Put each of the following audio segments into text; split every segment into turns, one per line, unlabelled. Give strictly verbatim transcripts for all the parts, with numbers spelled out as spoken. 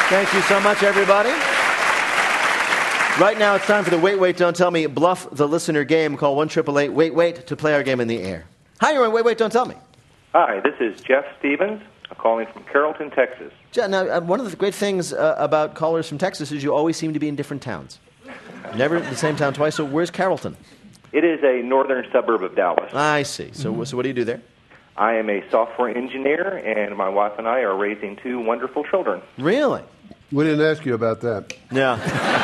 Thank you so much, everybody. Right now, it's time for the Wait, Wait, Don't Tell Me Bluff the Listener game. Call one eight eight eight, wait, wait to play our game in the air. Hi, you're on Wait, Wait, Don't Tell Me.
Hi, this is Jeff Stevens. I'm calling from Carrollton, Texas.
Jeff, now, uh, one of the great things uh, about callers from Texas is you always seem to be in different towns. Never the same town twice, so where's Carrollton?
It is a northern suburb of Dallas.
I see. So, mm-hmm. so what do you do there?
I am a software engineer, and my wife and I are raising two wonderful children.
Really?
We didn't ask you about that.
Yeah.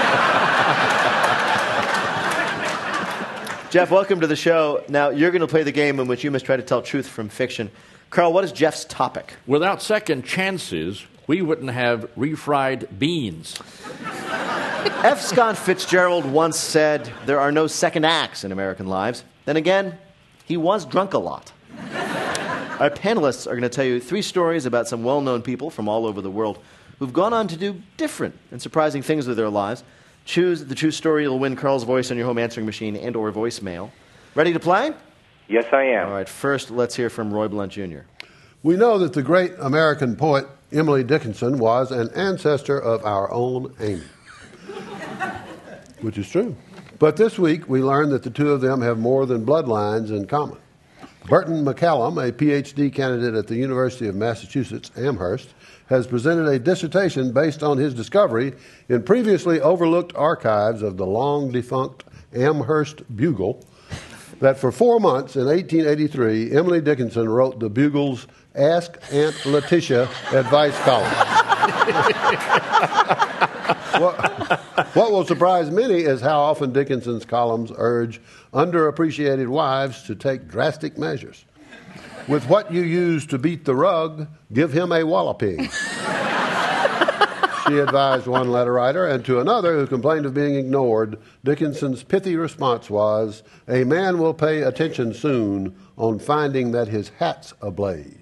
Jeff, welcome to the show. Now, you're going to play the game in which you must try to tell truth from fiction. Carl, what is Jeff's topic?
Without second chances, we wouldn't have refried beans.
F. Scott Fitzgerald once said, there are no second acts in American lives. Then again, he was drunk a lot. Our panelists are going to tell you three stories about some well-known people from all over the world who've gone on to do different and surprising things with their lives. Choose the true story. You'll win Carl's voice on your home answering machine and or voicemail. Ready to play?
Yes, I am.
All right, first, let's hear from Roy Blunt Junior
We know that the great American poet Emily Dickinson was an ancestor of our own Amy, which is true. But this week, we learned that the two of them have more than bloodlines in common. Burton McCallum, a P H D candidate at the University of Massachusetts, Amherst, has presented a dissertation based on his discovery in previously overlooked archives of the long-defunct Amherst Bugle that for four months in eighteen eighty-three, Emily Dickinson wrote the Bugle's Ask Aunt Letitia advice column. what, what will surprise many is how often Dickinson's columns urge underappreciated wives to take drastic measures. With what you use to beat the rug, give him a walloping. She advised one letter writer, and to another who complained of being ignored, Dickinson's pithy response was, a man will pay attention soon on finding that his hat's ablaze.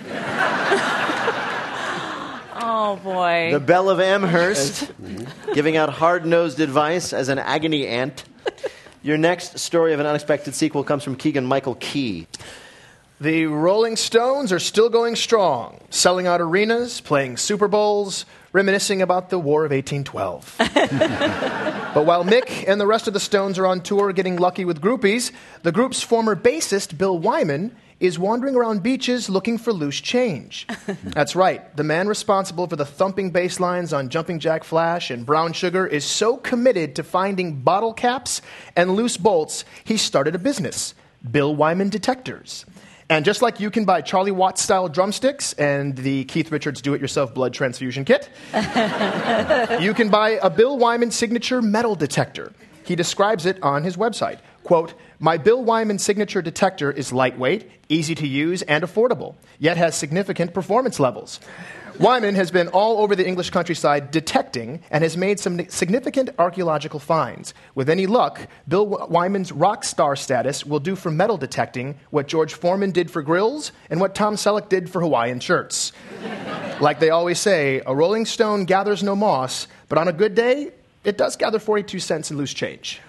Oh, boy.
The Belle of Amherst, giving out hard-nosed advice as an agony aunt. Your next story of an unexpected sequel comes from Keegan-Michael Key.
The Rolling Stones are still going strong, selling out arenas, playing Super Bowls, reminiscing about the War of eighteen twelve. But while Mick and the rest of the Stones are on tour getting lucky with groupies, the group's former bassist, Bill Wyman, is wandering around beaches looking for loose change. That's right. The man responsible for the thumping bass lines on Jumping Jack Flash and Brown Sugar is so committed to finding bottle caps and loose bolts, he started a business, Bill Wyman Detectors. And just like you can buy Charlie Watts-style drumsticks and the Keith Richards do-it-yourself blood transfusion kit, you can buy a Bill Wyman signature metal detector. He describes it on his website. Quote, my Bill Wyman signature detector is lightweight, easy to use, and affordable, yet has significant performance levels. Wyman has been all over the English countryside detecting and has made some significant archaeological finds. With any luck, Bill Wyman's rock star status will do for metal detecting what George Foreman did for grills and what Tom Selleck did for Hawaiian shirts. Like they always say, a rolling stone gathers no moss, but on a good day, it does gather forty-two cents in loose change.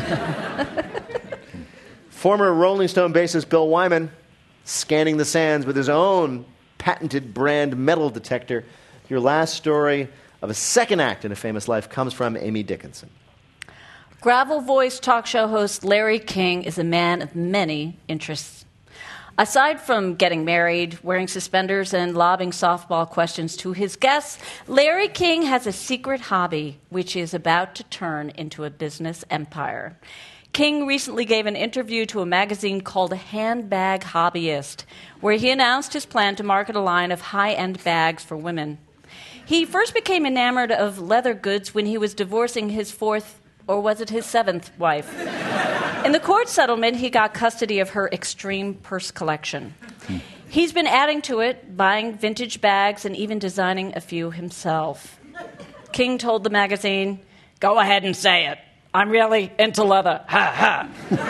Former Rolling Stone bassist Bill Wyman scanning the sands with his own patented brand metal detector. Your last story of a second act in a famous life comes from Amy Dickinson.
Gravel voice talk show host Larry King is a man of many interests. Aside from getting married, wearing suspenders, and lobbing softball questions to his guests, Larry King has a secret hobby which is about to turn into a business empire. King recently gave an interview to a magazine called Handbag Hobbyist, where he announced his plan to market a line of high-end bags for women. He first became enamored of leather goods when he was divorcing his fourth, or was it his seventh, wife. In the court settlement, he got custody of her extreme purse collection. He's been adding to it, buying vintage bags, and even designing a few himself. King told the magazine, "Go ahead and say it. I'm really into leather. Ha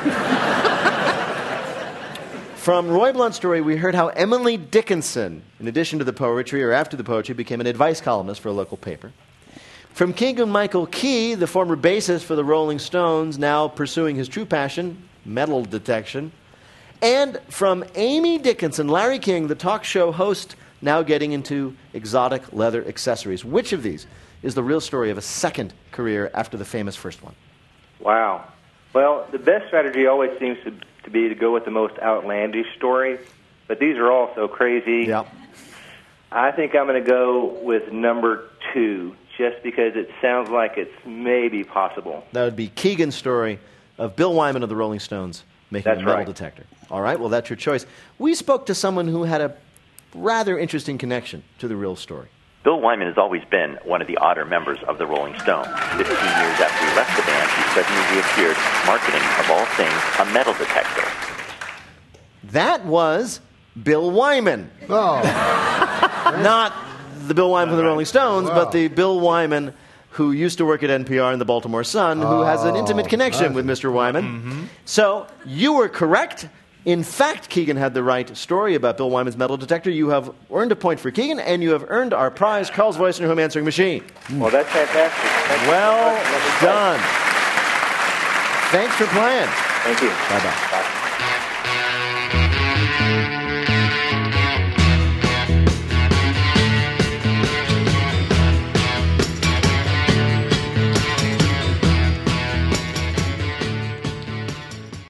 ha."
From Roy Blunt's story, we heard how Emily Dickinson, in addition to the poetry or after the poetry, became an advice columnist for a local paper. From Keegan-Michael Key, the former bassist for the Rolling Stones, now pursuing his true passion, metal detection. And from Amy Dickinson, Larry King, the talk show host now getting into exotic leather accessories. Which of these is the real story of a second career after the famous first one?
Wow. Well, the best strategy always seems to, to be to go with the most outlandish story, but these are all so crazy.
Yeah.
I think I'm going to go with number two, just because it sounds like it's maybe possible.
That would be Keegan's story of Bill Wyman of the Rolling Stones making
That's
a metal
right.
detector. All right, well, that's your choice. We spoke to someone who had a rather interesting connection to the real story.
Bill Wyman has always been one of the odder members of the Rolling Stones. Fifteen years after he left the band, he suddenly reappeared, marketing, of all things, a metal detector.
That was Bill Wyman.
Oh,
Not the Bill Wyman from the Rolling Stones,
Wow.
but the Bill Wyman who used to work at N P R and the Baltimore Sun, who has an intimate connection with Mister Wyman.
Mm-hmm.
So you were correct. In fact, Keegan had the right story about Bill Wyman's metal detector. You have earned a point for Keegan, and you have earned our prize, Carl's Voice and Home Answering Machine.
Well, that's fantastic. Thank you so
Well
much. That was
done. Thanks for playing.
great. Thank you.
Bye-bye.
Bye.